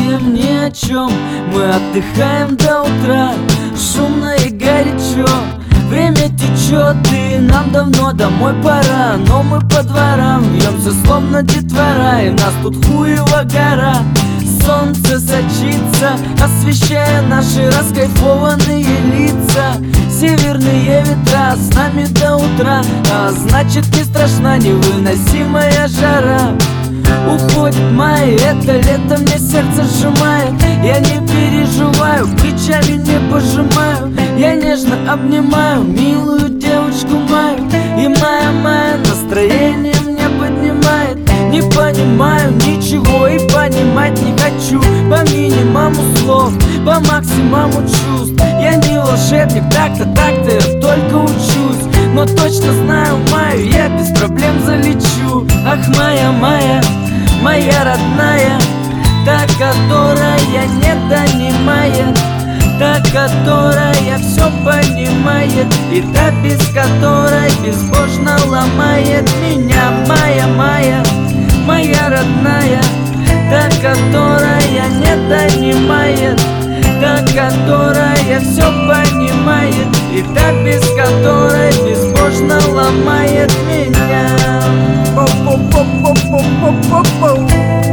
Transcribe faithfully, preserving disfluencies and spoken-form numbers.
думаем ни о чем, мы отдыхаем до утра, шумно и горячо. Время течет, и нам давно домой пора, но мы по дворам вьемся, словно детвора, и нас тут хуева гора. Солнце сочится, освещая наши раскайфованные лица. Северные ветра с нами до утра, а значит не страшна невыносимая жара. Уходит май, это лето мне сердце сжимает. Я не переживаю, плечами не пожимаю. Я нежно обнимаю милую девочку мою, и моя-моя настроение мне поднимает. Не понимаю ничего и понимать не хочу. По минимуму слов, по максимуму чувств. Я не волшебник, так-то, так-то я только учусь, но точно знаю маю, я без проблем залечу. Ах, моя-моя, моя родная, та, которая не донимает, та, которая все понимает, и та, без которой безбожно ломает меня. Моя-моя, моя родная, та, которая не донимает, та, которая все понимает, и та, без которой безбожно ломает меня. По-по-по-по-по-по-по-по.